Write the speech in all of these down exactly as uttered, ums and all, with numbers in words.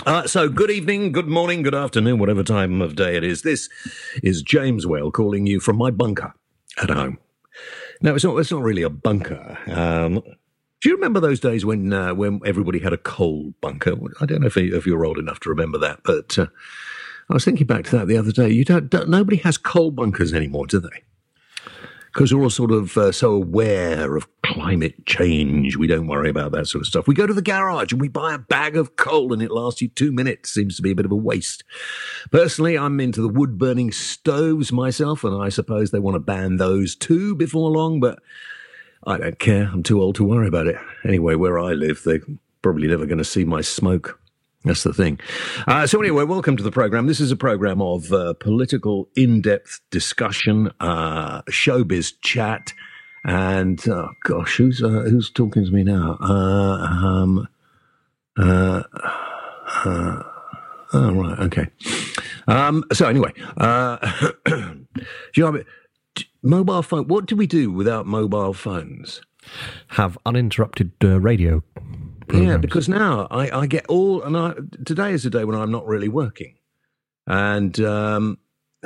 Uh, so, good evening, good morning, good afternoon, whatever time of day it is. This is James Whale calling you from my bunker at home. No, it's not. It's not really a bunker. Um, do you remember those days when uh, when everybody had a coal bunker? I don't know if, you, if you're old enough to remember that, but uh, I was thinking back to that the other day. You don't, don't nobody has coal bunkers anymore, do they? Because we're all sort of uh, so aware of climate change, we don't worry about that sort of stuff. We go to the garage and we buy a bag of coal and it lasts you two minutes. Seems to be a bit of a waste. Personally, I'm into the wood-burning stoves myself, and I suppose they want to ban those too before long, but I don't care. I'm too old to worry about it. Anyway, where I live, they're probably never going to see my smoke. That's the thing. Uh, so anyway, welcome to the program. This is a program of uh, political in-depth discussion, uh, showbiz chat, and oh gosh, who's uh, who's talking to me now? Uh, um, uh, uh, oh right, okay. Um, so anyway, uh, do you know, mobile phone? What do we do without mobile phones? Have uninterrupted uh, radio. Programs. Yeah, because now I, I get all, and I, today is a day when I'm not really working, and um,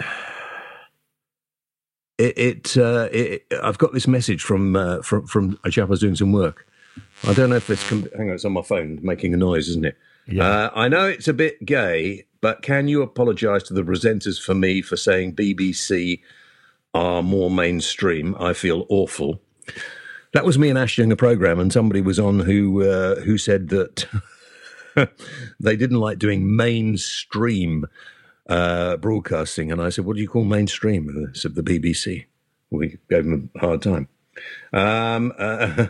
it, it, uh, it I've got this message from uh, from from a chap I was doing some work. I don't know if it's hang on, it's on my phone making a noise, isn't it? Yeah. Uh, I know it's a bit gay, but can you apologise to the presenters for me for saying B B C are more mainstream? I feel awful. That was me and Ash doing a programme, and somebody was on who uh, who said that they didn't like doing mainstream uh, broadcasting. And I said, what do you call mainstream? And they said, the B B C. We gave them a hard time. Um, uh,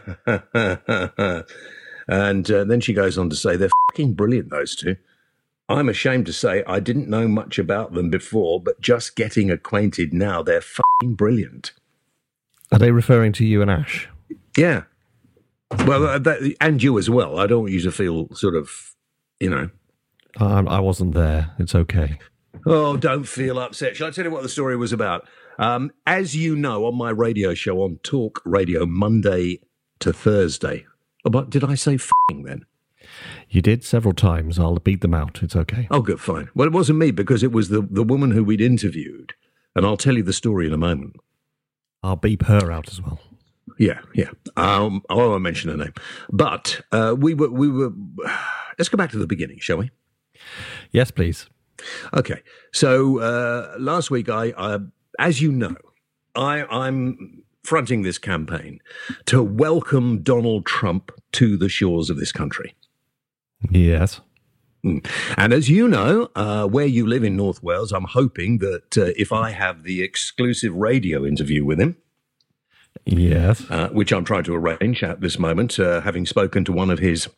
and uh, then she goes on to say, they're fucking brilliant, those two. I'm ashamed to say I didn't know much about them before, but just getting acquainted now, they're fucking brilliant. Are they referring to you and Ash? Yeah. Well, uh, that, and you as well. I don't want you to feel sort of, you know. I, I wasn't there. It's okay. Oh, don't feel upset. Shall I tell you what the story was about? Um, as you know, on my radio show on Talk Radio, Monday to Thursday. Oh, but did I say f***ing then? You did several times. I'll beat them out. It's okay. Oh, good, fine. Well, it wasn't me because it was the, the woman who we'd interviewed. And I'll tell you the story in a moment. I'll beep her out as well. Yeah, yeah. Um, I won't mention her name. But uh, we were, we were, let's go back to the beginning, shall we? Yes, please. Okay. So uh, last week, I, I, as you know, I, I'm fronting this campaign to welcome Donald Trump to the shores of this country. Yes. And as you know, uh, where you live in North Wales, I'm hoping that uh, if I have the exclusive radio interview with him, yes, uh, which I'm trying to arrange at this moment, uh, having spoken to one of his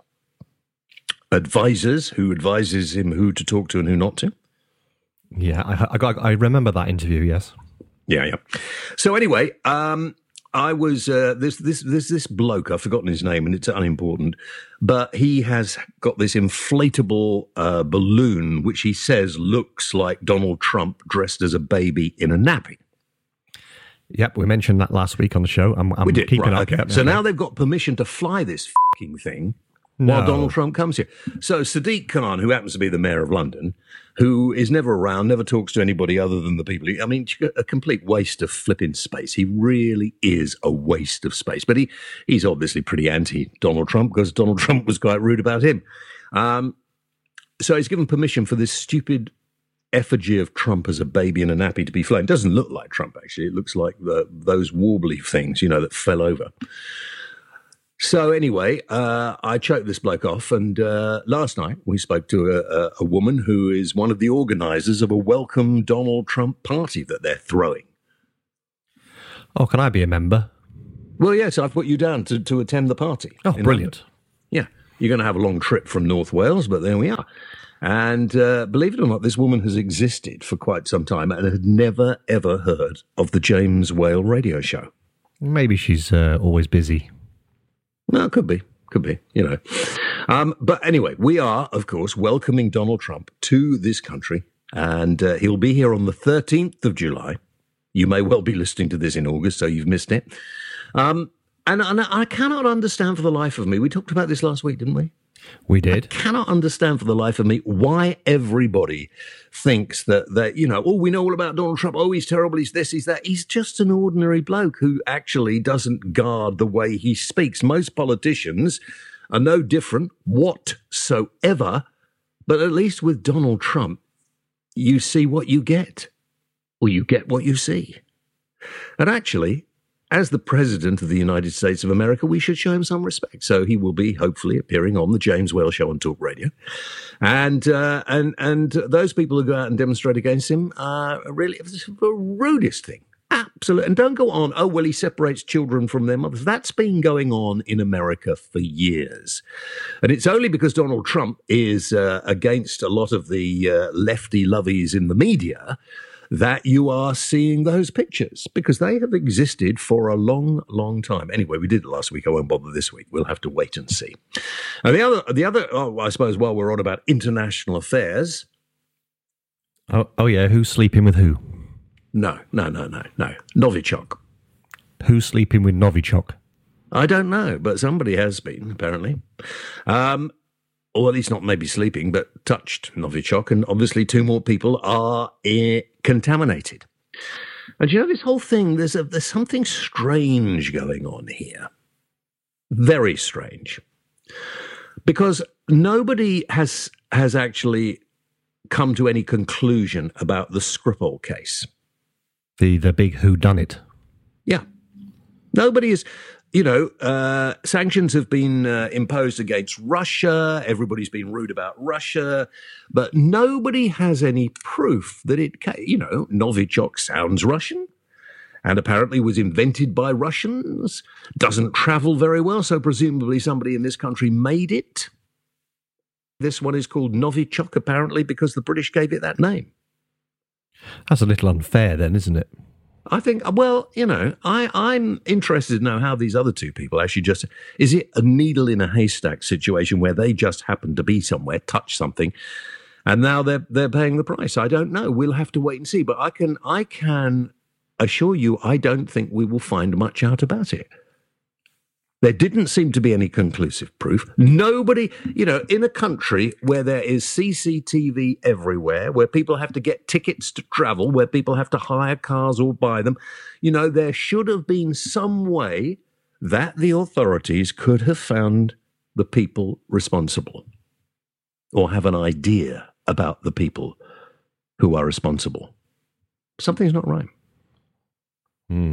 advisors who advises him who to talk to and who not to. Yeah, I, I, got, I remember that interview, yes. Yeah, yeah. So anyway, um, I was, uh, this, this, this, this bloke, I've forgotten his name and it's unimportant, but he has got this inflatable uh, balloon, which he says looks like Donald Trump dressed as a baby in a nappy. Yep, we mentioned that last week on the show. I'm, I'm we did, keeping right, up. okay. Yep, so yep. now they've got permission to fly this fucking thing no. while Donald Trump comes here. So Sadiq Khan, who happens to be the mayor of London, who is never around, never talks to anybody other than the people. He, I mean, a complete waste of flipping space. He really is a waste of space. But he, he's obviously pretty anti-Donald Trump because Donald Trump was quite rude about him. Um, so he's given permission for this stupid effigy of Trump as a baby in a nappy to be flown. It doesn't look like Trump, actually. It looks like the, those warbly things, you know, that fell over. So anyway, uh, I choked this bloke off, and uh, last night we spoke to a, a, a woman who is one of the organisers of a welcome Donald Trump party that they're throwing. Oh, can I be a member? Well, yes, I've put you down to, to attend the party. Oh, brilliant. London. Yeah, you're going to have a long trip from North Wales, but there we are. And uh, believe it or not, this woman has existed for quite some time and had never, ever heard of the James Whale radio show. Maybe she's uh, always busy. No, it could be. Could be, you know. Um, but anyway, we are, of course, welcoming Donald Trump to this country. And uh, he'll be here on the thirteenth of July. You may well be listening to this in August, so you've missed it. Um, and, and I cannot understand for the life of me. We talked about this last week, didn't we? We did. I cannot understand for the life of me why everybody thinks that, that, you know, oh, we know all about Donald Trump. Oh, he's terrible. He's this, he's that. He's just an ordinary bloke who actually doesn't guard the way he speaks. Most politicians are no different whatsoever. But at least with Donald Trump, you see what you get, or you get what you see. And actually, as the President of the United States of America, we should show him some respect. So he will be hopefully appearing on the James Whale Show on Talk Radio. And uh, and and those people who go out and demonstrate against him are really the rudest thing. Absolutely. And don't go on, oh, well, he separates children from their mothers. That's been going on in America for years. And it's only because Donald Trump is uh, against a lot of the uh, lefty lovies in the media that you are seeing those pictures, because they have existed for a long, long time. Anyway, we did it last week. I won't bother this week. We'll have to wait and see. And the other, the other, oh, I suppose, while we're on about international affairs. Oh, oh yeah, who's sleeping with who? No, no, no, no, no. Novichok. Who's sleeping with Novichok? I don't know, but somebody has been, apparently. Um, or at least not maybe sleeping, but touched Novichok. And obviously two more people are uh, contaminated. And you know, this whole thing, there's, a, there's something strange going on here. Very strange. Because nobody has has actually come to any conclusion about the Skripal case. The the big whodunit. Yeah. Nobody is, you know, uh, sanctions have been uh, imposed against Russia. Everybody's been rude about Russia. But nobody has any proof that it, you know, Novichok sounds Russian and apparently was invented by Russians, doesn't travel very well, so presumably somebody in this country made it. This one is called Novichok, apparently, because the British gave it that name. That's a little unfair then, isn't it? I think, well, you know, I, I'm interested to know how these other two people actually just, is it a needle in a haystack situation where they just happen to be somewhere, touch something, and now they're they're paying the price? I don't know. We'll have to wait and see. But I can I can assure you, I don't think we will find much out about it. There didn't seem to be any conclusive proof. Nobody, you know, in a country where there is C C T V everywhere, where people have to get tickets to travel, where people have to hire cars or buy them, you know, there should have been some way that the authorities could have found the people responsible or have an idea about the people who are responsible. Something's not right. Hmm.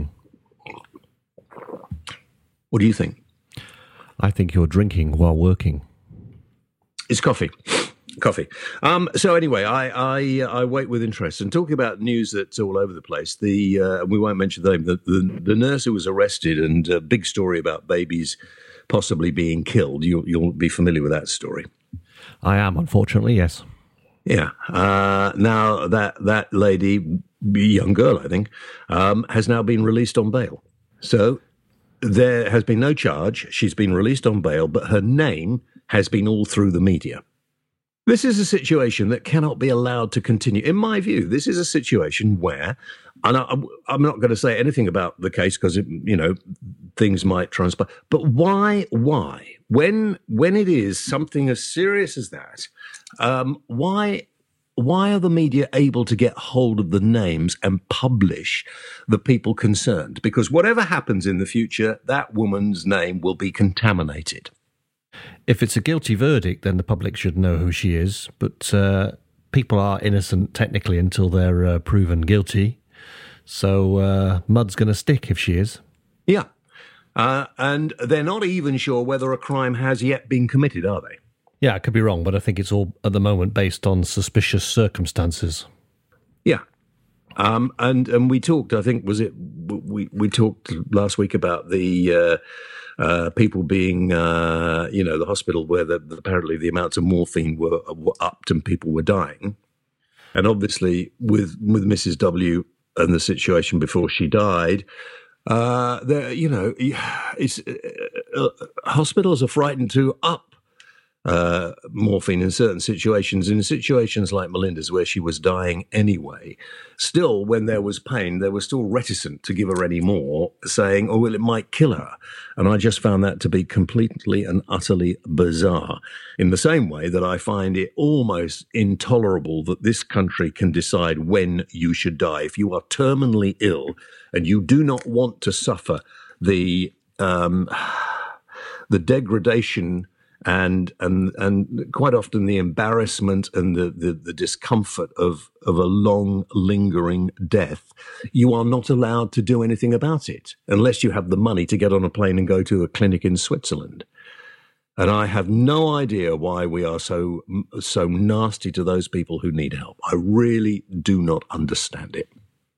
What do you think? I think you're drinking while working. It's coffee. Coffee. Um, so anyway, I, I I wait with interest. And talking about news that's all over the place, the uh, we won't mention the name, the, the, the nurse who was arrested, and a big story about babies possibly being killed. You, you'll be familiar with that story. I am, unfortunately, yes. Yeah. Uh, now, that, that lady, young girl, I think, um, has now been released on bail. So there has been no charge. She's been released on bail, but her name has been all through the media. This is a situation that cannot be allowed to continue. In my view, this is a situation where, and I, I'm not going to say anything about the case because, you know, things might transpire, but why, why, when, when it is something as serious as that, um, why, why are the media able to get hold of the names and publish the people concerned? Because whatever happens in the future, that woman's name will be contaminated. If it's a guilty verdict, then the public should know who she is. But uh, people are innocent technically until they're uh, proven guilty. So uh, mud's going to stick if she is. Yeah. Uh, and they're not even sure whether a crime has yet been committed, are they? Yeah, I could be wrong, but I think it's all at the moment based on suspicious circumstances. Yeah. Um, and and we talked, I think, was it, we, we talked last week about the... Uh, Uh, people being, uh, you know, the hospital where the, the, apparently the amounts of morphine were, were upped and people were dying. And obviously with with Missus W and the situation before she died, uh, there, you know, it's, uh, uh, hospitals are frightened to up uh, morphine in certain situations. In situations like Melinda's, where she was dying anyway, still, when there was pain, they were still reticent to give her any more, saying, oh, well, it might kill her. And I just found that to be completely and utterly bizarre, in the same way that I find it almost intolerable that this country can decide when you should die. If you are terminally ill and you do not want to suffer the um, the degradation and and and quite often the embarrassment and the, the, the discomfort of, of a long, lingering death, you are not allowed to do anything about it unless you have the money to get on a plane and go to a clinic in Switzerland. And I have no idea why we are so so nasty to those people who need help. I really do not understand it.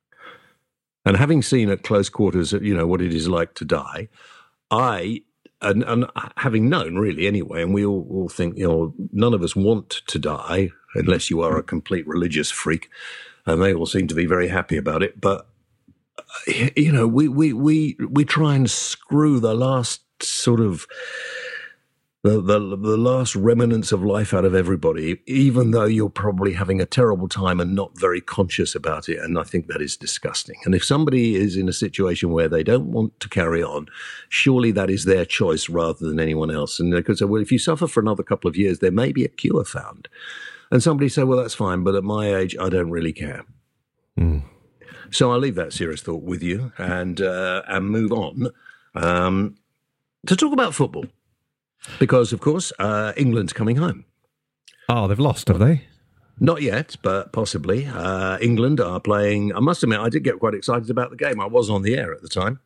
And having seen at close quarters, you know, what it is like to die, I... And, and having known, really, anyway, and we all, all think, you know, none of us want to die unless you are a complete religious freak, and they all seem to be very happy about it. But, you know, we, we, we, we try and screw the last sort of, the, the, the last remnants of life out of everybody, even though you're probably having a terrible time and not very conscious about it. And I think that is disgusting. And if somebody is in a situation where they don't want to carry on, surely that is their choice rather than anyone else. And they could say, well, if you suffer for another couple of years, there may be a cure found. And somebody say, well, that's fine, but at my age, I don't really care. Mm. So I'll leave that serious thought with you and, uh, and move on um, to talk about football. Because, of course, uh, England's coming home. Oh, they've lost, have they? Not yet, but possibly. Uh, England are playing. I must admit, I did get quite excited about the game. I was on the air at the time.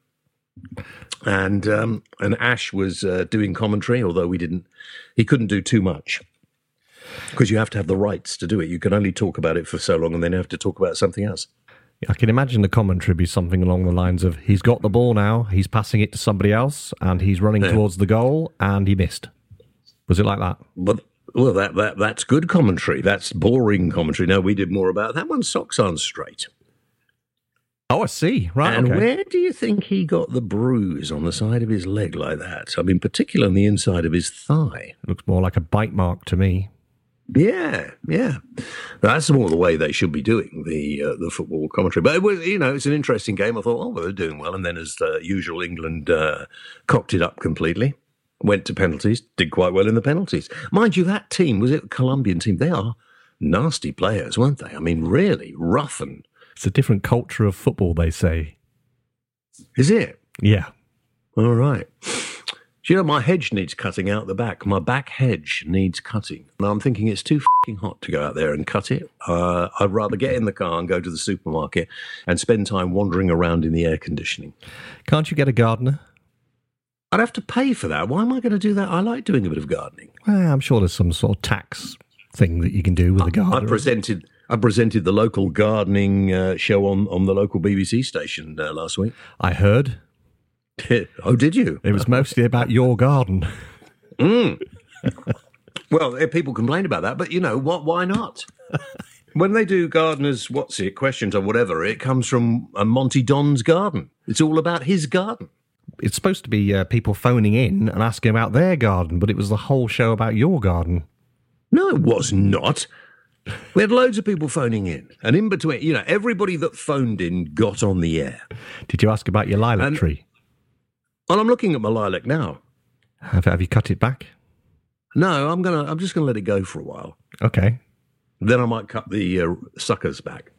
And um, and Ash was uh, doing commentary, although we didn't. He couldn't do too much. Because you have to have the rights to do it. You can only talk about it for so long and then have to talk about something else. I can imagine the commentary be something along the lines of, he's got the ball now, he's passing it to somebody else, and he's running yeah. towards the goal, and he missed. Was it like that? But, well, that, that that's good commentary. That's boring commentary. No, we did more about that one. Socks aren't straight. Oh, I see. Right, And okay. where do you think he got the bruise on the side of his leg like that? I mean, particularly on the inside of his thigh. Looks more like a bite mark to me. Yeah, yeah. That's more the way they should be doing the uh, the football commentary. But it was, you know, it's an interesting game. I thought, oh, well, they're doing well. And then, as uh, usual, England uh, cocked it up completely. Went to penalties, did quite well in the penalties. Mind you, that team, was it a Colombian team? They are nasty players, weren't they? I mean, really rough and... It's a different culture of football, they say. Is it? Yeah. All right. Do you know, my hedge needs cutting out the back. My back hedge needs cutting. And I'm thinking it's too f***ing hot to go out there and cut it. Uh, I'd rather get in the car and go to the supermarket and spend time wandering around in the air conditioning. Can't you get a gardener? I'd have to pay for that. Why am I going to do that? I like doing a bit of gardening. Well, I'm sure there's some sort of tax thing that you can do with a gardener. I presented... I presented the local gardening uh, show on, on the local B B C station uh, last week. I heard. Oh, did you? It was mostly about your garden. Mm. Well, people complain about that, but you know what? Why not? When they do gardeners, what's it, questions or whatever, it comes from uh, Monty Don's garden. It's all about his garden. It's supposed to be uh, people phoning in and asking about their garden, but it was the whole show about your garden. No, it was not. We had loads of people phoning in, and in between, you know, everybody that phoned in got on the air. Did you ask about your lilac and, tree? Well, I'm looking at my lilac now. Have, have you cut it back? No, I'm gonna. I'm just gonna let it go for a while. Okay. Then I might cut the uh, suckers back.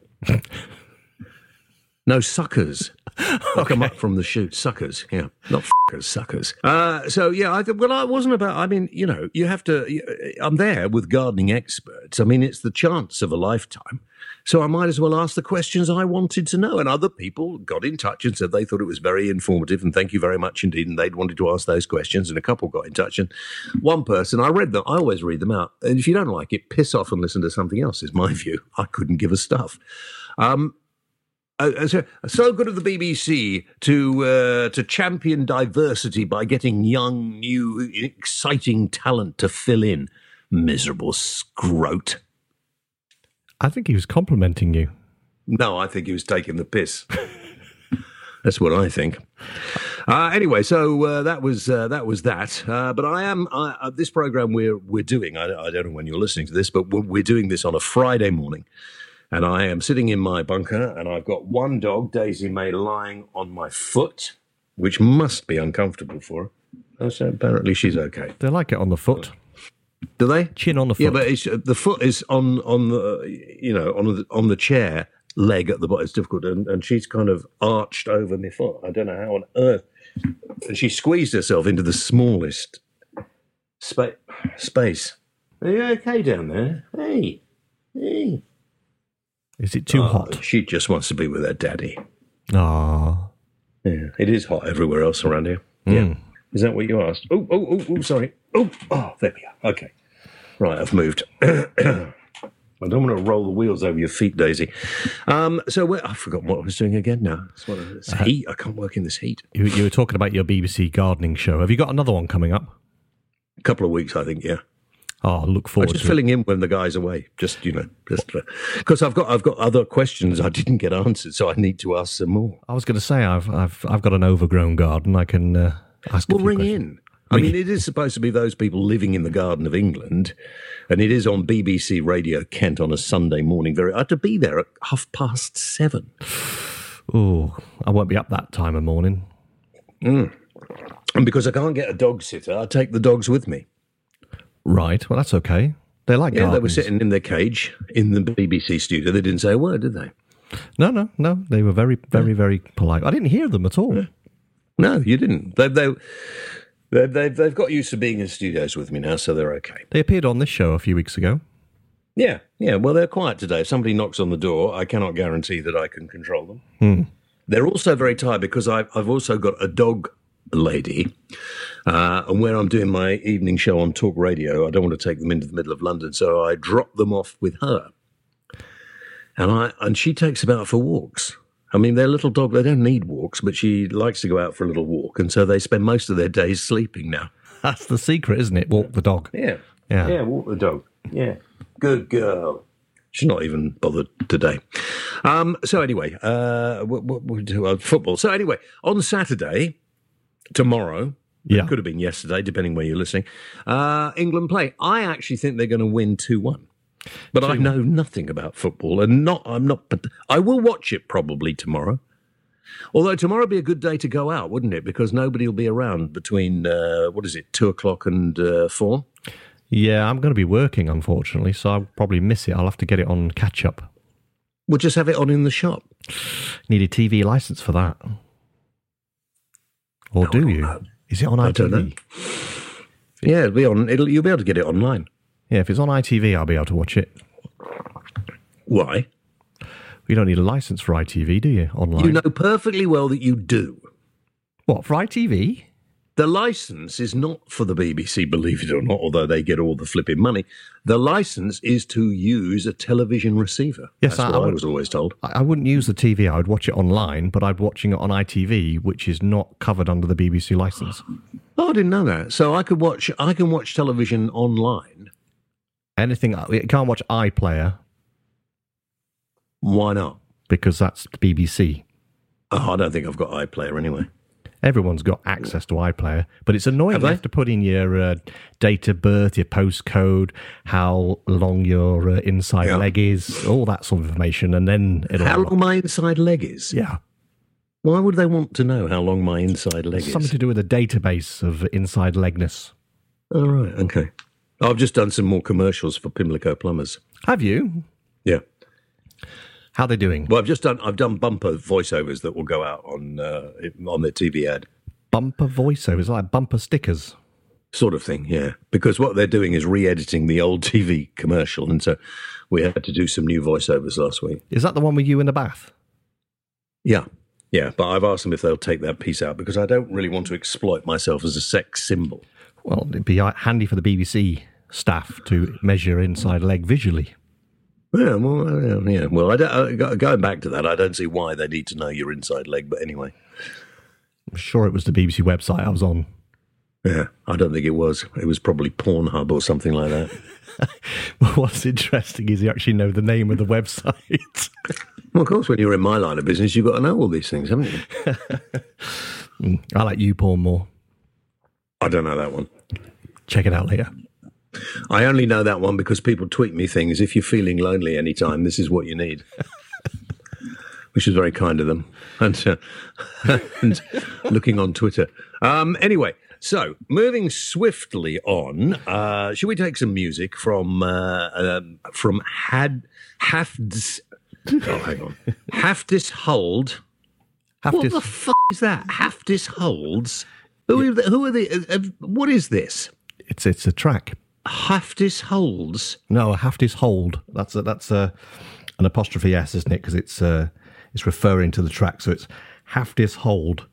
No, suckers. Okay. Come up from the shoot. Suckers, yeah. Not fuckers, suckers. Uh, so, yeah, I th- well, I wasn't about, I mean, you know, you have to, I'm there with gardening experts. I mean, it's the chance of a lifetime. So I might as well ask the questions I wanted to know. And other people got in touch and said they thought it was very informative and thank you very much indeed. And they'd wanted to ask those questions. And a couple got in touch. And one person, I read them, I always read them out. And if you don't like it, piss off and listen to something else, is my view. I couldn't give a stuff. Um, Uh, so, so good of the B B C to uh, to champion diversity by getting young, new, exciting talent to fill in. Miserable scrote. I think he was complimenting you. No, I think he was taking the piss. That's what I think. Uh, anyway, so uh, that was uh, that was that. Uh, but I am I, uh, this program we're we're doing. I, I don't know when you're listening to this, but we're, we're doing this on a Friday morning, and I am sitting in my bunker, and I've got one dog, Daisy May, lying on my foot, which must be uncomfortable for her. Oh, so apparently she's okay. They like it on the foot. Do they? Chin on the foot. Yeah, but it's, the foot is on on the you know on the on the chair leg at the bottom. It's difficult, and, and she's kind of arched over my foot. I don't know how on earth. And she squeezed herself into the smallest spa- space. Are you okay down there? Hey, hey. Is it too oh, hot? She just wants to be with her daddy. Ah, yeah, it is hot everywhere else around here. Mm. Yeah, is that what you asked? Oh, oh, oh, oh, sorry. Oh, oh, there we are. Okay, right, I've moved. I don't want to roll the wheels over your feet, Daisy. Um, so where, I've forgotten what I was doing again now. It's what, it's uh, heat. I can't work in this heat. You, you were talking about your B B C gardening show. Have you got another one coming up? A couple of weeks, I think. Yeah. Oh, I look forward I'm just to filling it. in when the guy's away. Just you know, just because I've got I've got other questions I didn't get answered, so I need to ask some more. I was going to say I've I've I've got an overgrown garden. I can uh, ask. Well, a few ring questions. in. I mean, it is supposed to be those people living in the Garden of England, and it is on B B C Radio Kent on a Sunday morning. Very, I had to be there at half past seven. Oh, I won't be up that time of morning. Mm. And because I can't get a dog sitter, I take the dogs with me. Right. Well, that's okay. They like yeah, gardens. They were sitting in their cage in the B B C studio. They didn't say a word, did they? No, no, no. They were very, very, very polite. I didn't hear them at all. Yeah. No, you didn't. They, they, they, they've, they've got used to being in studios with me now, so they're okay. They appeared on this show a few weeks ago. Yeah, yeah. Well, they're quiet today. If somebody knocks on the door, I cannot guarantee that I can control them. Hmm. They're also very tired because I've, I've also got a dog lady, uh, and where I'm doing my evening show on Talk Radio, I don't want to take them into the middle of London, so I drop them off with her. And I and she takes them out for walks. I mean, they're little dog, they don't need walks, but she likes to go out for a little walk, and so they spend most of their days sleeping now. That's the secret, isn't it? Walk the dog. Yeah. Yeah. Yeah, walk the dog. Yeah. Good girl. She's not even bothered today. Um, so anyway, uh, what, what we do uh, football. So anyway, on Saturday, tomorrow, Yeah. it could have been yesterday, depending where you're listening, uh, England play. I actually think they're going to win two one. But I know nothing about football, and not I'm not. But I will watch it probably tomorrow. Although tomorrow would be a good day to go out, wouldn't it? Because nobody will be around between uh, what is it, two o'clock and uh, four. Yeah, I'm going to be working, unfortunately, so I'll probably miss it. I'll have to get it on catch up. We'll just have it on in the shop. Need a T V license for that, or No, do I don't you? know. Is it on I I T V? don't know. Yeah, it'll be on. It'll, you'll be able to get it online. Yeah, if it's on I T V, I'll be able to watch it. Why? You don't need a license for I T V, do you? Online. You know perfectly well that you do. What, for I T V? The license is not for the B B C, believe it or not, although they get all the flipping money. The license is to use a television receiver. Yes, That's I, what I, I would, was always told. I, I wouldn't use the T V. I would watch it online, but I'd be watching it on I T V, which is not covered under the B B C license. Oh, I didn't know that. So I could watch. I can watch television online. Anything, you can't watch iPlayer Why not? because that's the B B C. Oh, I don't think I've got iPlayer anyway. Everyone's got access to iPlayer, but it's annoying. Have You they? have to put in your uh, date of birth, your postcode, how long your uh, inside Yeah. leg is, all that sort of information, and then it'll... How long my inside leg is? Yeah. Why would they want to know how long my inside leg Something is? to do with a database of inside legness. All right, okay. I've just done some more commercials for Pimlico Plumbers. Have you? Yeah. How are they doing? Well, I've just done. I've done bumper voiceovers that will go out on uh, on their T V ad, Bumper voiceovers, like bumper stickers. sort of thing. Yeah, because what they're doing is re-editing the old T V commercial, and so we had to do some new voiceovers last week. Is that the one with you in the bath? Yeah, yeah. But I've asked them if they'll take that piece out because I don't really want to exploit myself as a sex symbol. Well, it'd be handy for the B B C staff to measure inside leg visually. Yeah, well, uh, yeah. Well, I don't, uh, going back to that, I don't see why they need to know your inside leg. But anyway, I'm sure it was the B B C website I was on. yeah, I don't think it was. It was probably Pornhub or something like that. But what's interesting is you actually know the name of the website. Well, of course, when you're in my line of business, you've got to know all these things, haven't you? I like You Porn more. I don't know that one. Check it out later. I only know that one because people tweet me things. If you're feeling lonely anytime, this is what you need. Which is very kind of them. And, uh, and looking on Twitter. Um, anyway, so moving swiftly on, uh, should we take some music from uh, um, from Had Hafds? Oh, hang on, Haftis Hold. Haftis. What the fuck is that? Haftis Holds. Who are the, who are the? Uh, uh, what is this? It's it's a track. Haftis Holds. No, a Haftis Hold. That's a, that's a, an apostrophe S, isn't it? Because it's uh, it's referring to the track. So it's Haftis Hold.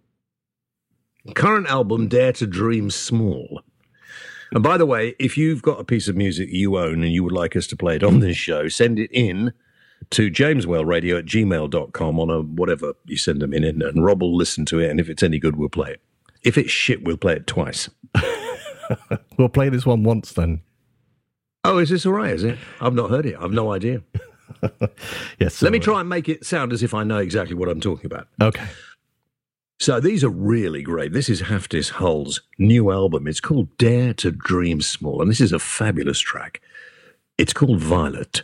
Current album, Dare to Dream Small. And by the way, if you've got a piece of music you own and you would like us to play it on this show, send it in to jameswellradio at gmail dot com on a whatever you send them in, and Rob will listen to it, and if it's any good, we'll play it. If it's shit, we'll play it twice. We'll play this one once then. Oh, is this all right, is it? I've not heard it. I've no idea. Yes. Let me try and make it sound as if I know exactly what I'm talking about. Okay. So these are really great. This is Haftis Hull's new album. It's called Dare to Dream Small, and this is a fabulous track. It's called Violet.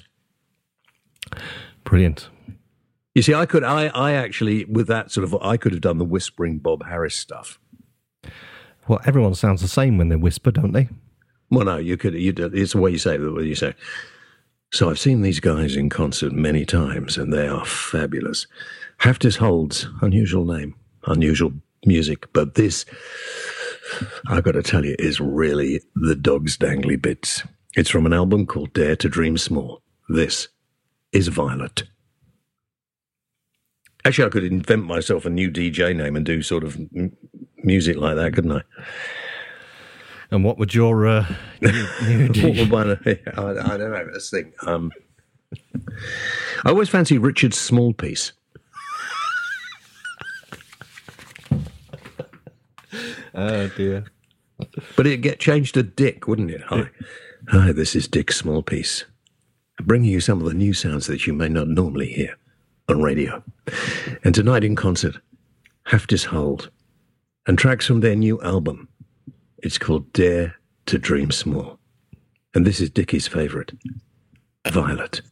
Brilliant. You see, I could, I, I actually, with that sort of, I could have done the Whispering Bob Harris stuff. Well, everyone sounds the same when they whisper, don't they? Well, no, you could, you, it's the way you say it, the way you say. So I've seen these guys in concert many times, and they are fabulous. Haftis Holds, unusual name, unusual music, but this, I've got to tell you, is really the dog's dangly bits. It's from an album called Dare to Dream Small. This is Violet. Actually, I could invent myself a new D J name and do sort of m- music like that, couldn't I? And what would your uh, new, new D J? I, I don't know. Let's think. Um, I always fancy Richard Smallpiece. Oh dear! But it'd get changed to Dick, wouldn't it? Hi, hi. This is Dick Smallpiece, bringing you some of the new sounds that you may not normally hear on radio. And tonight in concert, Haftis Hold, and tracks from their new album. It's called Dare to Dream Small. And this is Dickie's favourite, Violet.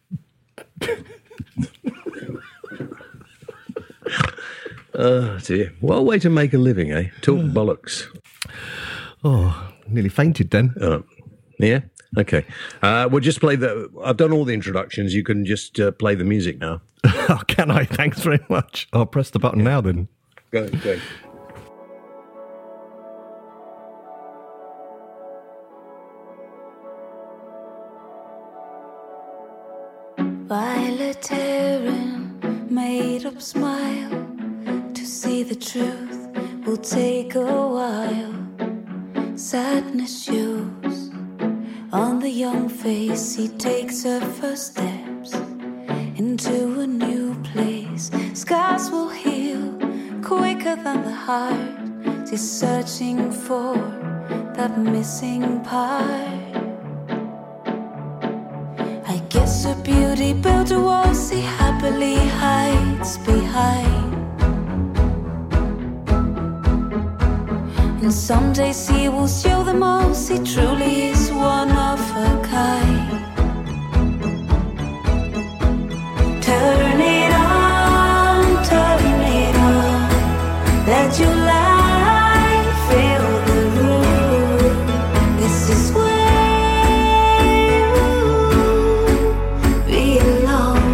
Oh, dear. What a way to make a living, eh? Talk bollocks. Oh, nearly fainted then. Uh, yeah? Okay. Uh, we'll just play the... I've done all the introductions. You can just uh, play the music now. Oh, can I? Thanks very much. I'll press the button now then. Go, go. Violet hair and made-up smile. To see the truth will take a while. Sadness shows on the young face. He takes her first steps into a new place. Scars will heal quicker than the heart. She's searching for that missing part. I guess her beauty built a wall she happily hides behind. And someday she will show them all she truly is one of a kind. Turn it on, turn it on. Let your light fill the room. This is where you belong.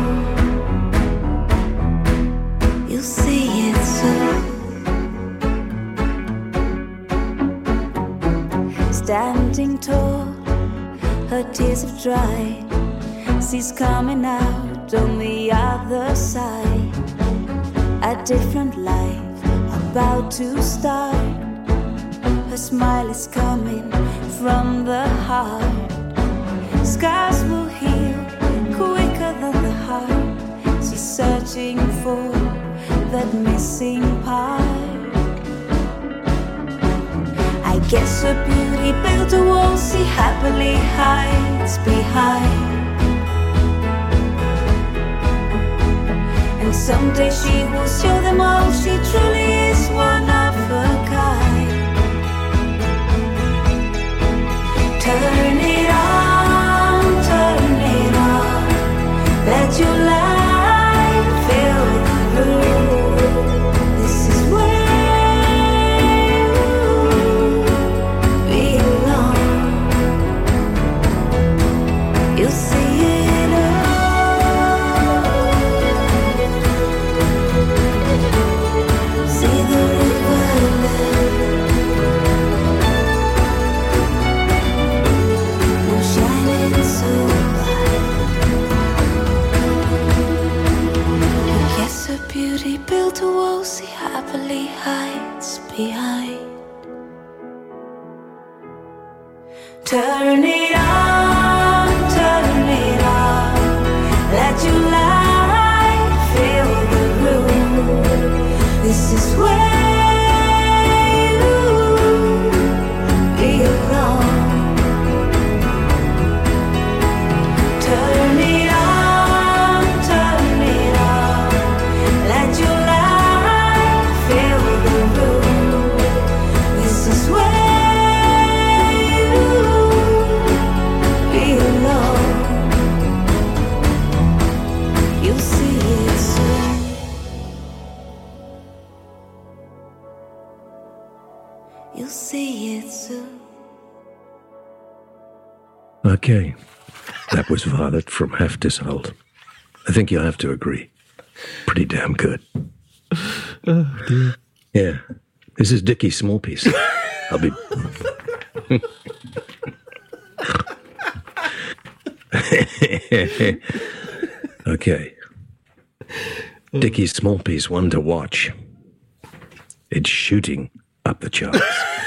You'll see it soon. Standing tall, her tears have dried. She's coming out on the other side. A different life about to start. Her smile is coming from the heart. Scars will heal quicker than the heart. She's searching for that missing part. I guess her beauty built a wall she happily hides behind. And someday she will show them all she truly is one of happily hides behind. Turn it on, turn it on, let your light fill the room. This is where you belong. Turn it on, turn it on, let your light fill the room. This is where you belong. You'll see it soon. You'll see it soon. Okay, that was Violet from Haftishold. I think you'll have to agree. Pretty damn good. Oh, dear. Yeah, this is Dickie Smallpiece. I'll be... Okay. Dickie Smallpiece, one to watch. It's shooting up the charts.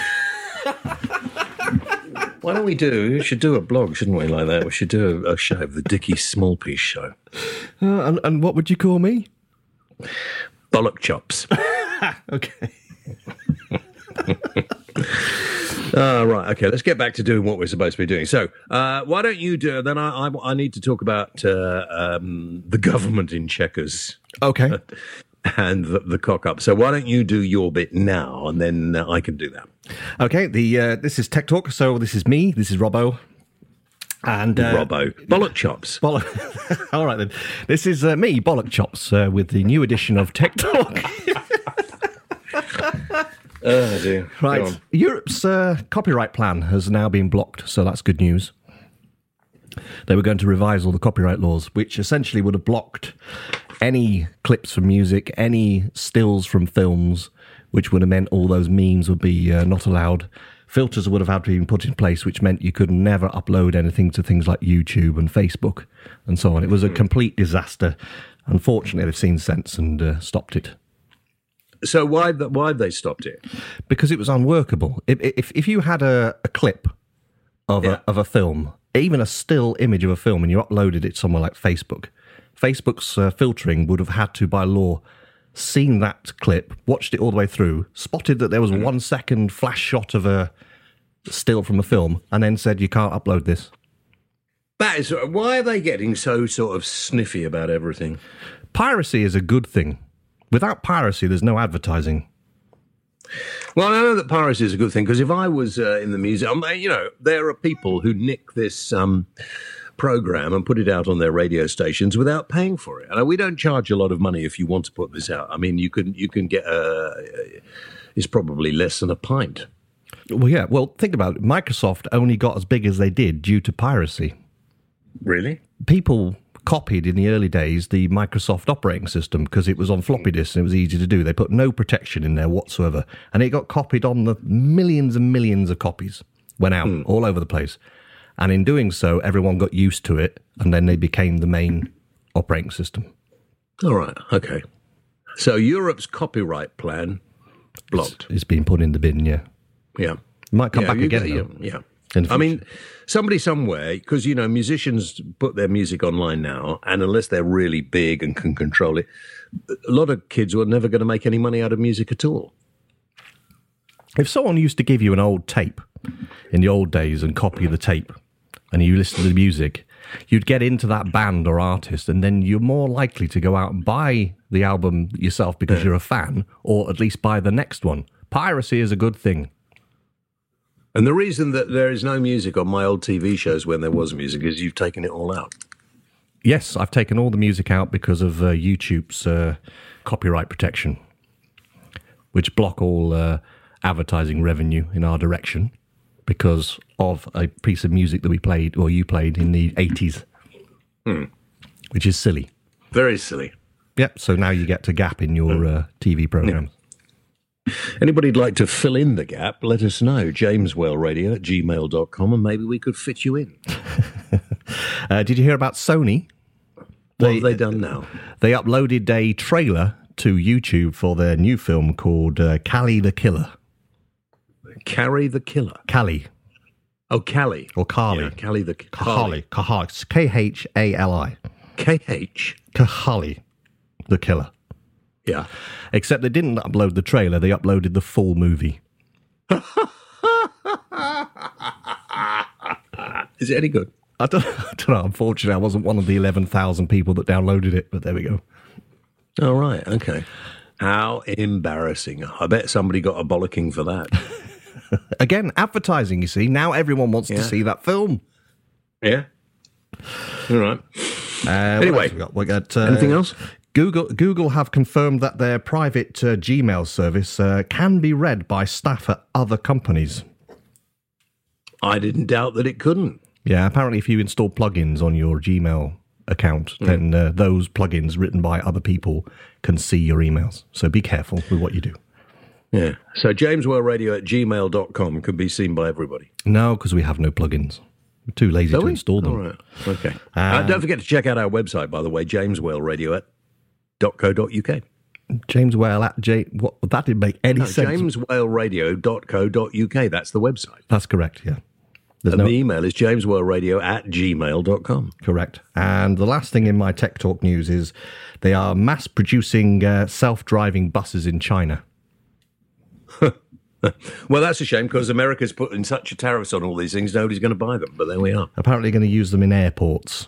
Why don't we do, we should do a blog, shouldn't we, like that? We should do a, a show, the Dickie Smallpiece Show. Uh, and, and what would you call me? Bollock Chops. Okay. Uh, right, okay, let's get back to doing what we're supposed to be doing. So, uh, why don't you do, then I, I, I need to talk about uh, um, the government in Chequers. Okay. And the, the cock up. So why don't you do your bit now, and then uh, I can do that. Okay, the uh, this is Tech Talk, so this is me, this is Robbo. And uh, Robbo. Bollock Chops. Bollock. All right, then. This is uh, me, Bollock Chops, uh, with the new edition of Tech Talk. Oh, dear. Right. Europe's uh, copyright plan has now been blocked, so that's good news. They were going to revise all the copyright laws, which essentially would have blocked any clips from music, any stills from films, which would have meant all those memes would be uh, not allowed. Filters would have had to be put in place, which meant you could never upload anything to things like YouTube and Facebook and so on. It was a complete disaster. Unfortunately, they've seen sense and uh, stopped it. So why why they stopped it? Because it was unworkable. If if, if you had a, a clip of Yeah. a of a film, even a still image of a film, and you uploaded it somewhere like Facebook, Facebook's uh, filtering would have had to, by law, seen that clip, watched it all the way through, spotted that there was Mm-hmm. one second flash shot of a still from a film, and then said you can't upload this. That is, why are they getting so sort of sniffy about everything? Piracy is a good thing. Without piracy, there's no advertising. Well, I know that piracy is a good thing, because if I was uh, in the music, I mean, you know, there are people who nick this um, program and put it out on their radio stations without paying for it. And we don't charge a lot of money if you want to put this out. I mean, you can you can get a, it's probably less than a pint. Well, yeah. Well, think about it. Microsoft only got as big as they did due to piracy. Really? People copied in the early days the Microsoft operating system because it was on floppy disks and it was easy to do. They put no protection in there whatsoever. And it got copied on the millions and millions of copies. Went out mm. all over the place. And in doing so, everyone got used to it, and then they became the main operating system. All right, okay. So Europe's copyright plan blocked. It's, it's been put in the bin, yeah. Yeah. Might come yeah, back again, yeah, though. Yeah. In the I mean, somebody somewhere, because, you know, musicians put their music online now, and unless they're really big and can control it, a lot of kids are never going to make any money out of music at all. If someone used to give you an old tape in the old days and copy the tape, and you listen to the music, you'd get into that band or artist, and then you're more likely to go out and buy the album yourself because yeah. you're a fan, or at least buy the next one. Piracy is a good thing. And the reason that there is no music on my old T V shows when there was music is you've taken it all out. Yes, I've taken all the music out because of uh, YouTube's uh, copyright protection, which block all uh, advertising revenue in our direction because of a piece of music that we played, or you played, in the eighties, hmm. which is silly. Very silly. Yep, so now you get to gap in your uh, T V programme. Yeah. Anybody'd like to fill in the gap, let us know. jameswellradio at gmail dot com, and maybe we could fit you in. uh, did you hear about Sony? What they, have they done now? They uploaded a trailer to YouTube for their new film called uh, Callie the Killer. Carrie the Killer. Callie. Oh, Callie. Or Carly. Yeah, Callie the Carly. Carly. K H A L I. K H. Callie the Killer. Yeah. Except they didn't upload the trailer, they uploaded the full movie. Is it any good? I don't, I don't know. Unfortunately, I wasn't one of the eleven thousand people that downloaded it, but there we go. Oh, right. Okay. How embarrassing. I bet somebody got a bollocking for that. Again, advertising, you see. Now everyone wants yeah. to see that film. Yeah. All right. Uh, anyway. We got? We got, uh, anything else? Google Google have confirmed that their private uh, Gmail service uh, can be read by staff at other companies. I didn't doubt that it couldn't. Yeah, apparently if you install plugins on your Gmail account, mm. then uh, those plugins written by other people can see your emails. So be careful with what you do. Yeah. So jameswellradio at gmail dot com can be seen by everybody. No, because we have no plugins. We're too lazy Are to we? install them. All right. Okay. Um, uh, don't forget to check out our website, by the way, jameswellradio dot co dot uk. James Whale at J. What? That didn't make any no, sense. jameswellradio dot co dot uk. That's the website. That's correct, yeah. There's and no... the email is jameswellradio at gmail dot com. Correct. And the last thing in my Tech Talk news is they are mass producing uh, self-driving buses in China. Well, that's a shame because America's putting such a tariffs on all these things, nobody's going to buy them, but there we are. Apparently going to use them in airports.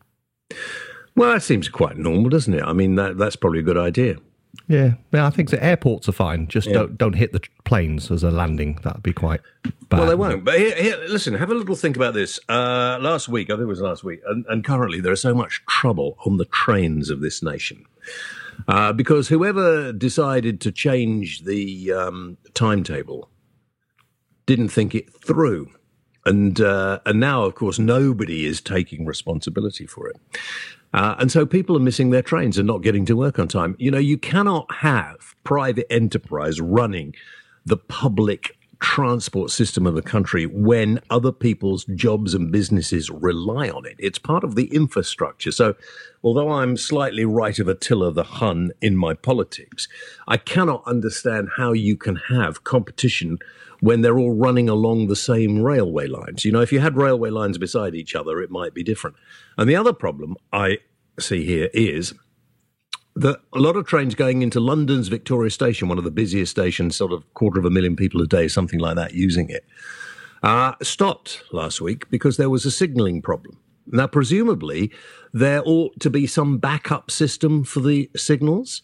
Well, that seems quite normal, doesn't it? I mean, that that's probably a good idea. Yeah, yeah, I think so. Airports are fine. Just yeah. don't don't hit the planes as a landing. That'd be quite bad. Well, they won't. But here, here, listen, have a little think about this. Uh, last week, I think it was last week, and, and currently there is so much trouble on the trains of this nation. Uh, because whoever decided to change the um, timetable didn't think it through. And uh, and now, of course, nobody is taking responsibility for it. Uh, and so people are missing their trains and not getting to work on time. You know, you cannot have private enterprise running the public transport system of the country when other people's jobs and businesses rely on it. It's part of the infrastructure. So although I'm slightly right of Attila the Hun in my politics, I cannot understand how you can have competition when they're all running along the same railway lines. You know, if you had railway lines beside each other, it might be different. And the other problem I see here is that a lot of trains going into London's Victoria Station, one of the busiest stations, sort of quarter of a million people a day, something like that, using it, uh, stopped last week because there was a signalling problem. Now, presumably, there ought to be some backup system for the signals.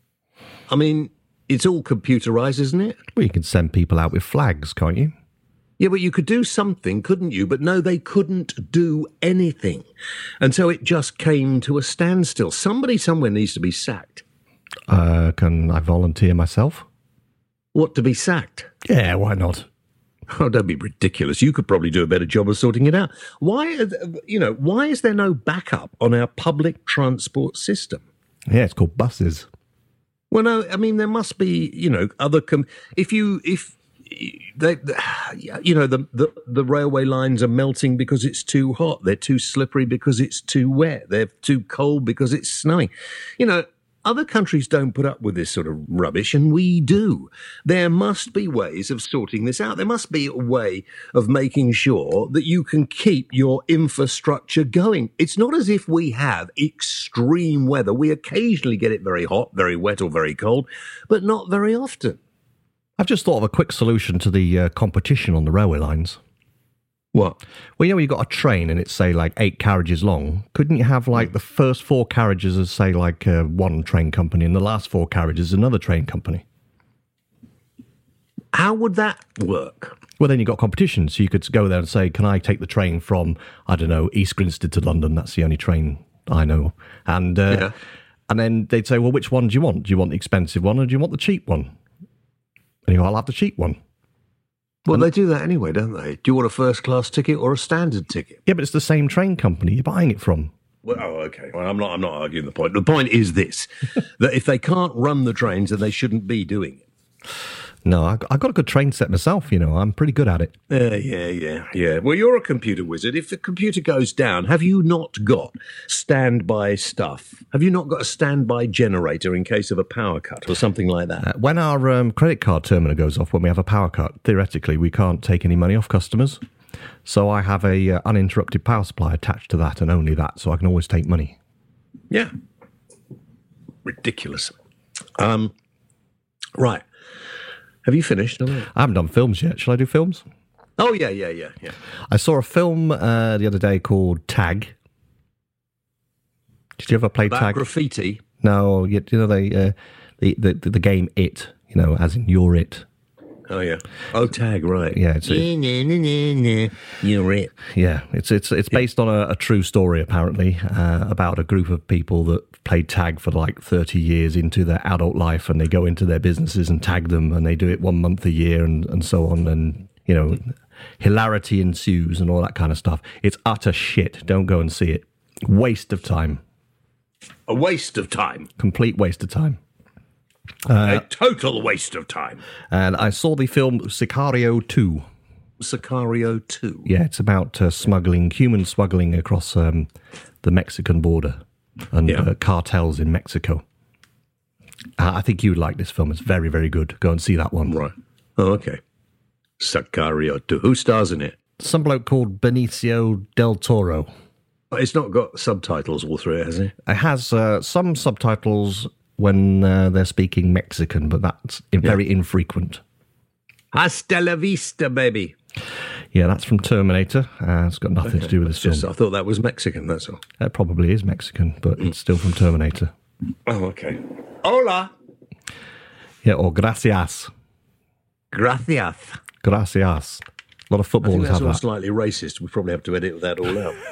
I mean, it's all computerized, isn't it? Well, you can send people out with flags, can't you? Yeah, but you could do something, couldn't you? But no, they couldn't do anything. And so it just came to a standstill. Somebody somewhere needs to be sacked. Uh, can I volunteer myself? What, to be sacked? Yeah, why not? Oh, don't be ridiculous. You could probably do a better job of sorting it out. Why, you know, why is there no backup on our public transport system? Yeah, it's called buses. Well, no, I mean, there must be, you know, other... Com- if you... if They, you know, the, the the railway lines are melting because it's too hot. They're too slippery because it's too wet. They're too cold because it's snowing. You know, other countries don't put up with this sort of rubbish, and we do. There must be ways of sorting this out. There must be a way of making sure that you can keep your infrastructure going. It's not as if we have extreme weather. We occasionally get it very hot, very wet, or very cold, but not very often. I've just thought of a quick solution to the uh, competition on the railway lines. What? Well, you know, you've got a train and it's, say, like eight carriages long. Couldn't you have, like, the first four carriages as, say, like uh, one train company and the last four carriages another train company? How would that work? Well, then you've got competition. So you could go there and say, can I take the train from, I don't know, East Grinstead to London? That's the only train I know. And, uh, yeah. and then they'd say, well, which one do you want? Do you want the expensive one or do you want the cheap one? And you go, I'll have the cheap one. Well, and they do that anyway, don't they? Do you want a first-class ticket or a standard ticket? Yeah, but it's the same train company you're buying it from. Well, oh, okay. Well, I'm not. I'm not arguing the point. The point is this: that if they can't run the trains, then they shouldn't be doing it. No, I, I got a good train set myself, you know. I'm pretty good at it. Uh, yeah, yeah, yeah. Well, you're a computer wizard. If the computer goes down, have you not got standby stuff? Have you not got a standby generator in case of a power cut or something like that? Uh, when our um, credit card terminal goes off, when we have a power cut, theoretically, we can't take any money off customers. So I have a uh, uninterrupted power supply attached to that and only that, so I can always take money. Yeah. Ridiculous. Um, right. Have you finished? I haven't done films yet. Shall I do films? Oh, yeah, yeah, yeah, yeah. I saw a film uh, the other day called Tag. Did you ever play About Tag? graffiti? No, you, you know, they, uh, the, the the game It, you know, as in You're It. Oh, yeah. Oh, Tag, right. Yeah, it's, it, You're it. yeah, it's it's it's based on a, a true story, apparently, uh, about a group of people that played tag for like thirty years into their adult life, and they go into their businesses and tag them, and they do it one month a year, and, and so on, and, you know, hilarity ensues and all that kind of stuff. It's utter shit. Don't go and see it. Waste of time. A waste of time. Complete waste of time. Uh, a total waste of time. And I saw the film Sicario two. Sicario two? Yeah, it's about uh, smuggling, human smuggling across um, the Mexican border and Yeah. uh, cartels in Mexico. Uh, I think you'd like this film. It's very, very good. Go and see that one. Right. Oh, okay. Sicario two. Who stars in it? Some bloke called Benicio del Toro. It's not got subtitles all through it, has it? It has uh, some subtitles when uh, they're speaking Mexican, but that's in- very infrequent. Hasta la vista, baby. Yeah, that's from Terminator. Uh, it's got nothing Okay. to do with this Just, film. I thought that was Mexican, that's all. It probably is Mexican, but it's still from Terminator. Oh, okay. Hola. Yeah, or gracias. Gracias. Gracias. A lot of I think footballers that's have all that. slightly racist. We probably have to edit that all out.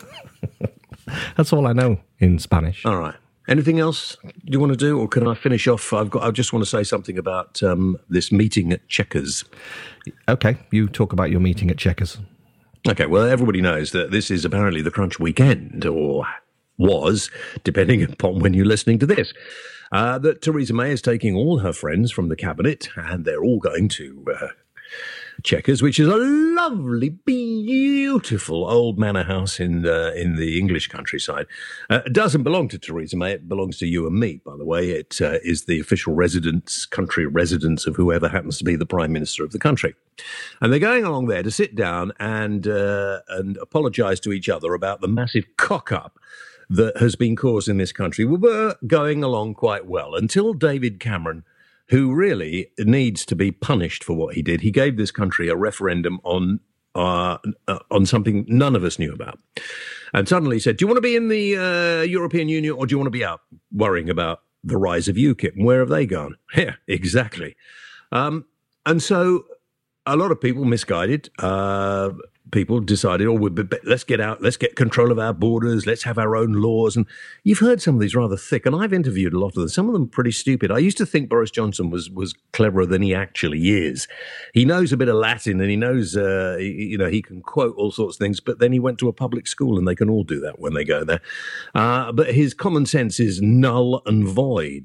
That's all I know in Spanish. All right. Anything else you want to do, or can I finish off? I've got. I just want to say something about um, this meeting at Chequers. Okay, you talk about your meeting at Chequers. Okay, well, everybody knows that this is apparently the crunch weekend, or was, depending upon when you're listening to this. Uh, that Theresa May is taking all her friends from the cabinet, and they're all going to uh, Chequers, which is a lovely, beautiful old manor house in uh, in the English countryside. Uh, it doesn't belong to Theresa May; it belongs to you and me. By the way, it uh, is the official residence, country residence of whoever happens to be the prime minister of the country. And they're going along there to sit down and uh, and apologise to each other about the massive cock-up that has been caused in this country. We were going along quite well until David Cameron, who really needs to be punished for what he did. He gave this country a referendum on uh, uh, on something none of us knew about. And suddenly said, do you want to be in the uh, European Union or do you want to be out? Worrying about the rise of UKIP. And where have they gone? Yeah, exactly. Um, and so a lot of people, misguided uh, people, decided, oh, we'll be, let's get out, let's get control of our borders, let's have our own laws. And you've heard some of these rather thick, and I've interviewed a lot of them. Some of them pretty stupid. I used to think Boris Johnson was was cleverer than he actually is. He knows a bit of Latin, and he knows, uh, you know, he can quote all sorts of things, but then he went to a public school, and they can all do that when they go there. Uh, but his common sense is null and void.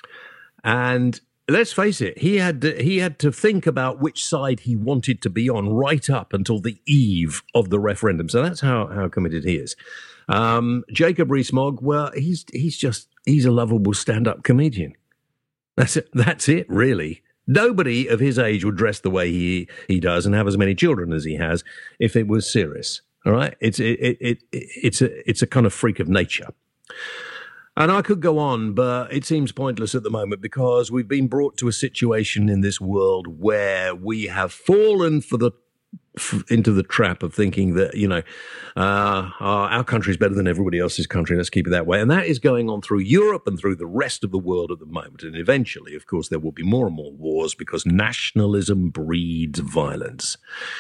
And let's face it, he had to, he had to think about which side he wanted to be on right up until the eve of the referendum. So that's how, how committed he is. Um, Jacob Rees-Mogg, well, he's he's just he's a lovable stand-up comedian. That's it. That's it, really. Nobody of his age would dress the way he he does and have as many children as he has if it was serious. All right, it's it, it, it it's a it's a kind of freak of nature. And I could go on, but it seems pointless at the moment because we've been brought to a situation in this world where we have fallen for the f- into the trap of thinking that, you know, uh, our, our country is better than everybody else's country. Let's keep it that way. And that is going on through Europe and through the rest of the world at the moment. And eventually, of course, there will be more and more wars because nationalism breeds violence.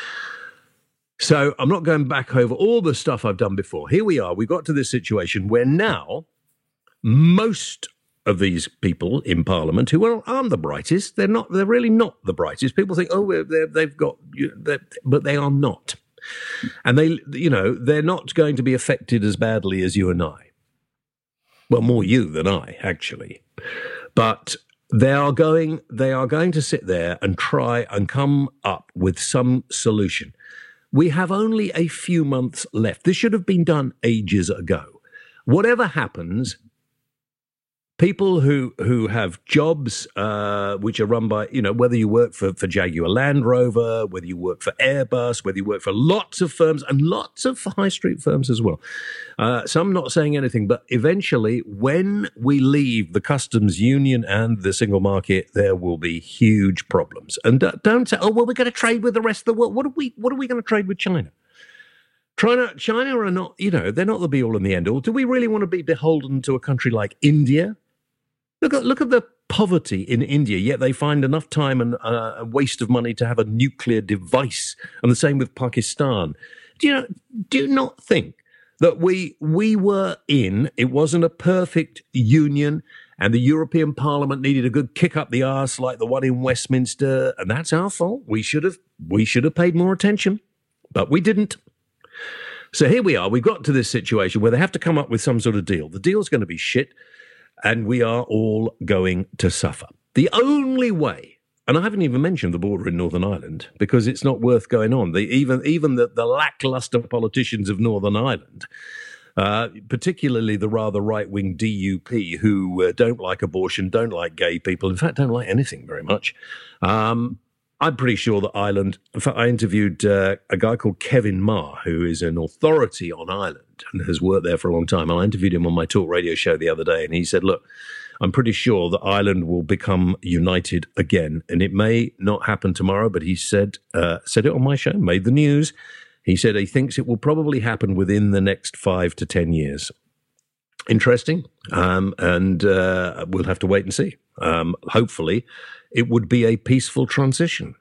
So I'm not going back over all the stuff I've done before. Here we are. We got to this situation where now most of these people in Parliament who are, aren't the brightest, they're not. They're really not the brightest. People think, oh, they're, they've got, they're, but they are not, and they, you know, they're not going to be affected as badly as you and I. Well, more you than I, actually. But They are going, they are going to sit there and try and come up with some solution. We have only a few months left. This should have been done ages ago. Whatever happens, people who who have jobs uh, which are run by, you know, whether you work for, for Jaguar Land Rover, whether you work for Airbus, whether you work for lots of firms and lots of high street firms as well. Uh, some not saying anything, but eventually when we leave the customs union and the single market, there will be huge problems. And uh, don't say, oh, well, we're going to trade with the rest of the world. What are we, what are we going to trade with China? China, China are not, you know, they're not the be-all and the end-all. Do we really want to be beholden to a country like India? Look at, look at the poverty in India, yet they find enough time and uh, a waste of money to have a nuclear device. And the same with Pakistan. Do you know, do not think that we we were in, it wasn't a perfect union, and the European Parliament needed a good kick up the arse like the one in Westminster, and that's our fault. We should have we should have paid more attention, but we didn't. So here we are. We've got to this situation where they have to come up with some sort of deal. The deal's going to be shit, and we are all going to suffer. The only way, and I haven't even mentioned the border in Northern Ireland because it's not worth going on. The, even even the, the lackluster politicians of Northern Ireland, uh, particularly the rather right-wing D U P, who uh, don't like abortion, don't like gay people, in fact, don't like anything very much. Um, I'm pretty sure that Ireland, in fact, I interviewed uh, a guy called Kevin Marr, who is an authority on Ireland and has worked there for a long time. And I interviewed him on my talk radio show the other day, and he said, look, I'm pretty sure that Ireland will become united again. And it may not happen tomorrow, but he said, uh, said it on my show, made the news. He said he thinks it will probably happen within the next five to ten years. Interesting. Um, and uh, we'll have to wait and see. Um, hopefully, it would be a peaceful transition.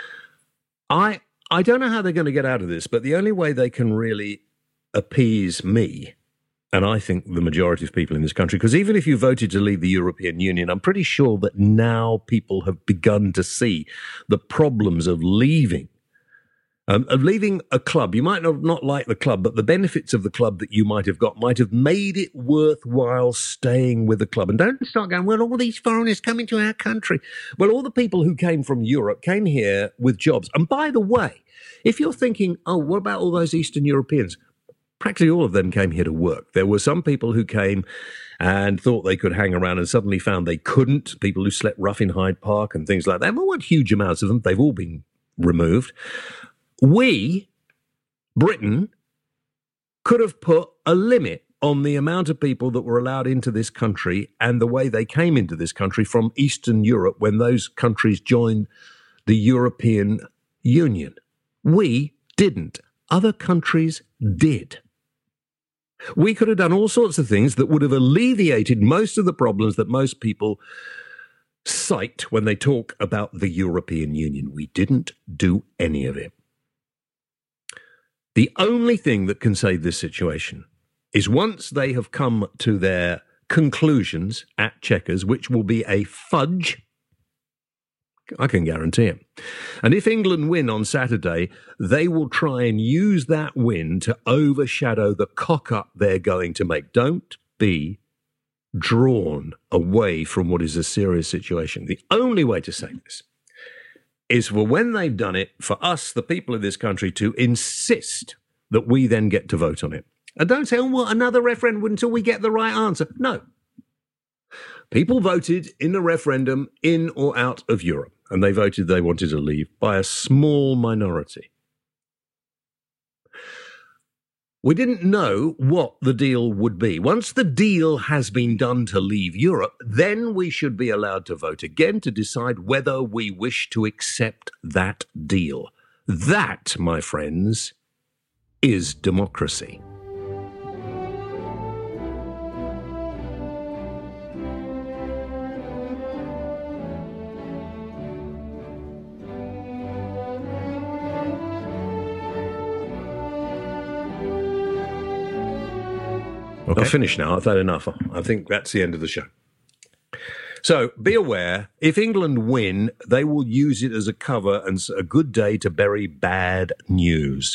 I I don't know how they're going to get out of this, but the only way they can really appease me, and I think the majority of people in this country, because even if you voted to leave the European Union, I'm pretty sure that now people have begun to see the problems of leaving. Um, of leaving a club. You might not, not like the club, but the benefits of the club that you might have got might have made it worthwhile staying with the club. And don't start going, well, all these foreigners coming to our country. Well, all the people who came from Europe came here with jobs. And by the way, if you're thinking, oh, what about all those Eastern Europeans? Practically all of them came here to work. There were some people who came and thought they could hang around and suddenly found they couldn't. People who slept rough in Hyde Park and things like that. There weren't huge amounts of them. They've all been removed. We, Britain, could have put a limit on the amount of people that were allowed into this country and the way they came into this country from Eastern Europe when those countries joined the European Union. We didn't. Other countries did. We could have done all sorts of things that would have alleviated most of the problems that most people cite when they talk about the European Union. We didn't do any of it. The only thing that can save this situation is once they have come to their conclusions at Chequers, which will be a fudge, I can guarantee it. And if England win on Saturday, they will try and use that win to overshadow the cock-up they're going to make. Don't be drawn away from what is a serious situation. The only way to save this is for when they've done it, for us, the people of this country, to insist that we then get to vote on it. And don't say, oh, well, another referendum until we get the right answer. No. People voted in the referendum in or out of Europe, and they voted they wanted to leave by a small minority. We didn't know what the deal would be. Once the deal has been done to leave Europe, then we should be allowed to vote again to decide whether we wish to accept that deal. That, my friends, is democracy. Okay. I'll finish now. I've had enough. I think that's the end of the show. So be aware, if England win, they will use it as a cover and a good day to bury bad news.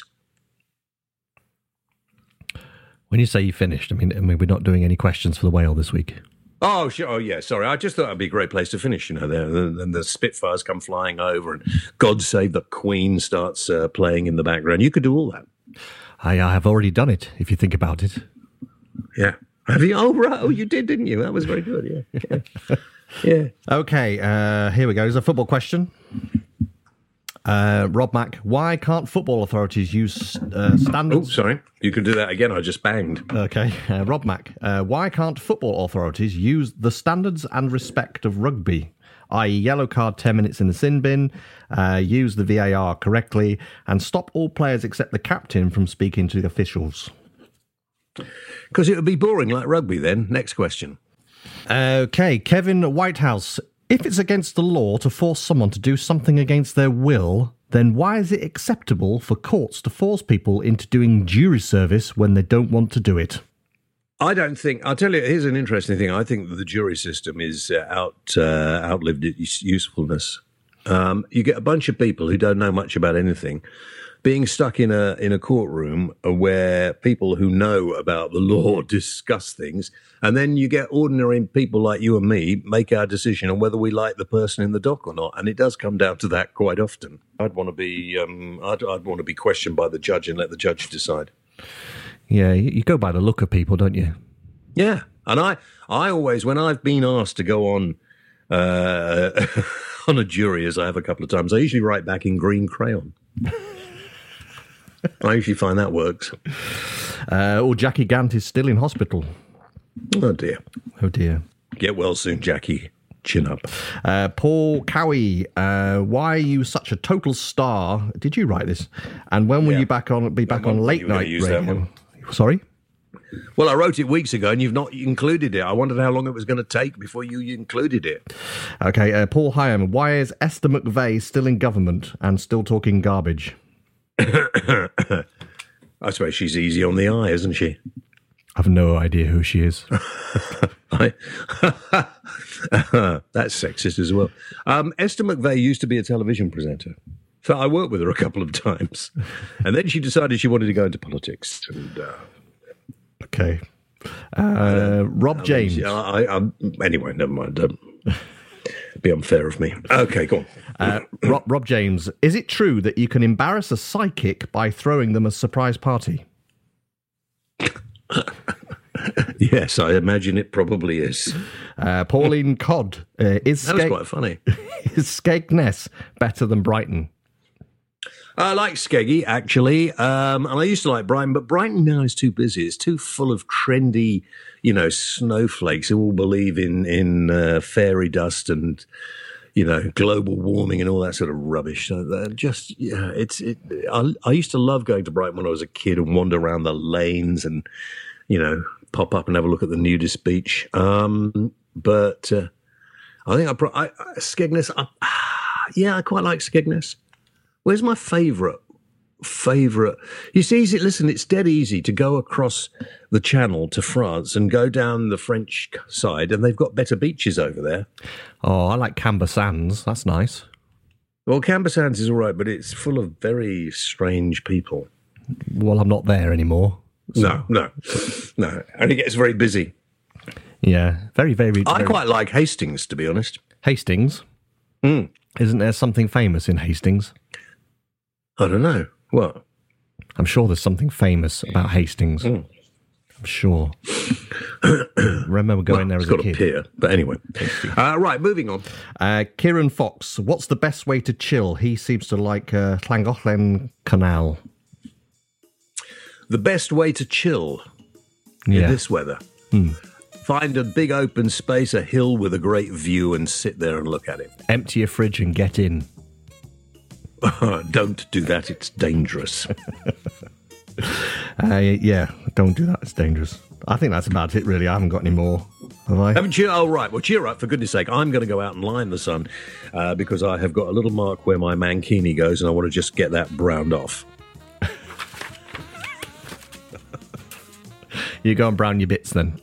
When you say you finished, I mean, I mean, we're not doing any questions for the whale this week. Oh, sure. Oh, yeah. Sorry. I just thought it'd be a great place to finish. You know, then the, the Spitfires come flying over, and God Save the Queen starts uh, playing in the background. You could do all that. I, I have already done it, if you think about it. Yeah. Have you? Oh, right. Oh, you did, didn't you? That was very good. Yeah. Yeah. Yeah. Okay. Uh, here we go. Here's a football question. Uh, Rob Mack, why can't football authorities use uh, standards? Oh, sorry. You can do that again. I just banged. Okay. Uh, Rob Mack, uh, why can't football authorities use the standards and respect of rugby, that is yellow card ten minutes in the sin bin, uh, use the V A R correctly, and stop all players except the captain from speaking to the officials? Because it would be boring like rugby then. Next question. Okay. Kevin Whitehouse, if it's against the law to force someone to do something against their will, then why is it acceptable for courts to force people into doing jury service when they don't want to do it? I don't think. I'll tell you. Here's an interesting thing. I think that the jury system is uh, out uh, outlived its usefulness. Um, you get a bunch of people who don't know much about anything being stuck in a in a courtroom where people who know about the law discuss things, and then you get ordinary people like you and me make our decision on whether we like the person in the dock or not, and it does come down to that quite often. I'd want to be um, I'd, I'd want to be questioned by the judge and let the judge decide. Yeah, you go by the look of people, don't you? Yeah, and I I always, when I've been asked to go on uh, on a jury, as I have a couple of times, I usually write back in green crayon. I usually find that works. Uh, oh, Jackie Gant is still in hospital. Oh, dear. Oh, dear. Get well soon, Jackie. Chin up. Uh, Paul Cowie, uh, why are you such a total star? Did you write this? And when will Yeah. you back on? Be back That on one, late you were gonna night use that radio? one. Sorry. Well, I wrote it weeks ago, and you've not included it. I wondered how long it was going to take before you included it. Okay, uh, Paul Hyam, why is Esther McVeigh still in government and still talking garbage? I suppose she's easy on the eye, isn't she? I've no idea who she is. I, that's sexist as well. Um, Esther McVeigh used to be a television presenter. So I worked with her a couple of times. And then she decided she wanted to go into politics. And, uh, Okay. Uh, Rob I James. mean, I, I, I, anyway, never mind. Don't be unfair of me. Okay, go on. Uh, Rob, Rob James, is it true that you can embarrass a psychic by throwing them a surprise party? Yes, I imagine it probably is. Uh, Pauline Codd, uh, is, That was Skeg- quite funny. is Skegness better than Brighton? I like Skeggy, actually, um, and I used to like Brighton, but Brighton now is too busy. It's too full of trendy, you know, snowflakes who all believe in in uh, fairy dust and, you know, global warming and all that sort of rubbish. So they're just, yeah, it's. It, I, I used to love going to Brighton when I was a kid and wander around the lanes and, you know, pop up and have a look at the nudist beach. Um, but uh, I think I, pro- I, I Skegness. I, yeah, I quite like Skegness. Where's my favourite? Favourite? You see, easy, listen, it's dead easy to go across the channel to France and go down the French side, and they've got better beaches over there. Oh, I like Camber Sands. That's nice. Well, Camber Sands is all right, but it's full of very strange people. Well, I'm not there anymore. So. No, no, no. And it gets very busy. Yeah, very, very. I very... quite like Hastings, to be honest. Hastings? Mm. Isn't there something famous in Hastings? I don't know. What? I'm sure there's something famous about Hastings. Mm. I'm sure. Remember going Well, there as it's a got kid. a pier, but anyway. Uh, right, moving on. Uh, Kieran Fox, what's the best way to chill? He seems to like uh, Llangollen Canal. The best way to chill Yeah. in this weather. Hmm. Find a big open space, a hill with a great view, and sit there and look at it. Empty your fridge and get in. Don't do that, it's dangerous. Uh, yeah, don't do that. It's dangerous. I think that's about it, really. I haven't got any more, have I? Haven't you? Oh, right. Well, cheer up, for goodness sake. I'm going to go out and lie in the sun uh, because I have got a little mark where my mankini goes, and I want to just get that browned off. You go and brown your bits then.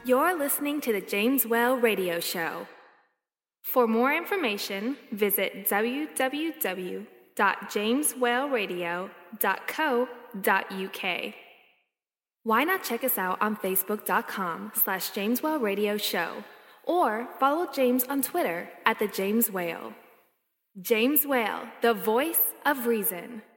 You're listening to the James Whale Radio Show. For more information, visit w w w dot james whale radio dot co dot u k. Why not check us out on facebook.com slash James Whale Radio Show, or follow James on Twitter at the James Whale. James Whale, the voice of reason.